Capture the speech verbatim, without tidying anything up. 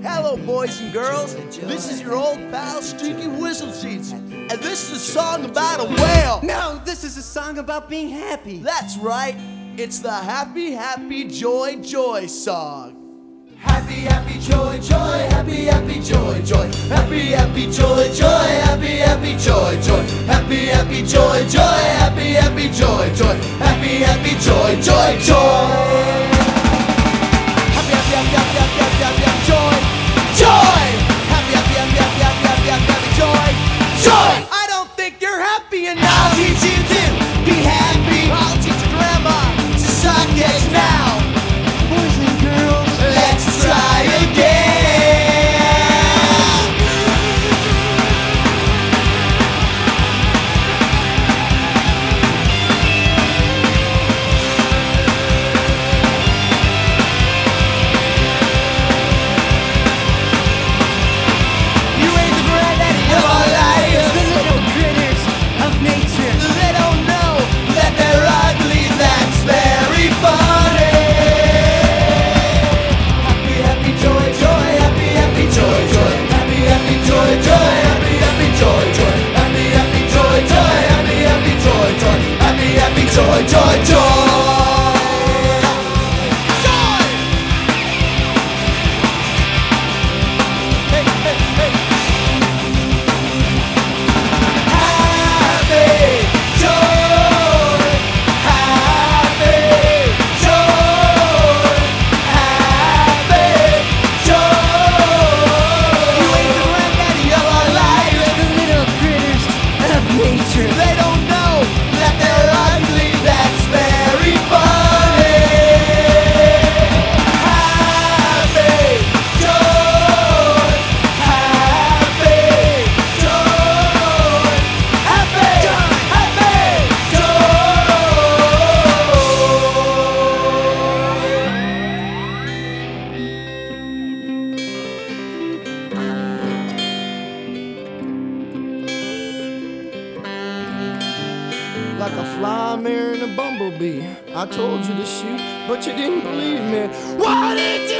Hello, boys and girls. This is your old pal, Streaky Whistleseats, and this is a song about a whale. No, this is a song about being happy. That's right. It's the Happy, Happy, Joy, Joy song. Happy, happy, joy, joy, happy, happy, joy, joy, happy, happy, joy, joy, happy, happy, joy, joy, happy, happy, joy, joy, happy, happy, joy, joy, happy, happy, joy, joy, joy. Happy, happy, happy, happy, happy, happy, happy, joy, joy. Happy, happy, happy, happy, happy, happy, happy, happy, joy, joy. I don't think you're happy enough. I'll teach you to be happy. I'll teach your grandma To suck it now. Boys and girls, Let's try again. You ain't the granddaddy of our lives. the little critters of nature. They don't know that they're ugly. That's very funny. Happy, happy, joy, joy, happy, happy, joy, joy, happy, happy, joy, joy, happy, happy, joy, joy, happy, happy, joy, joy, happy, happy, joy, joy, happy, happy, joy, joy, joy. Hey, hey, hey. Happy, joy, happy, joy, happy, joy. You ain't the granddaddy of our lives. The little critters of nature. They don't know that they're ugly. That's very funny. Happy, joy, happy, joy, happy, happy, Like a fly marrying a bumblebee. I told you to shoot, but you didn't believe me. Why did you?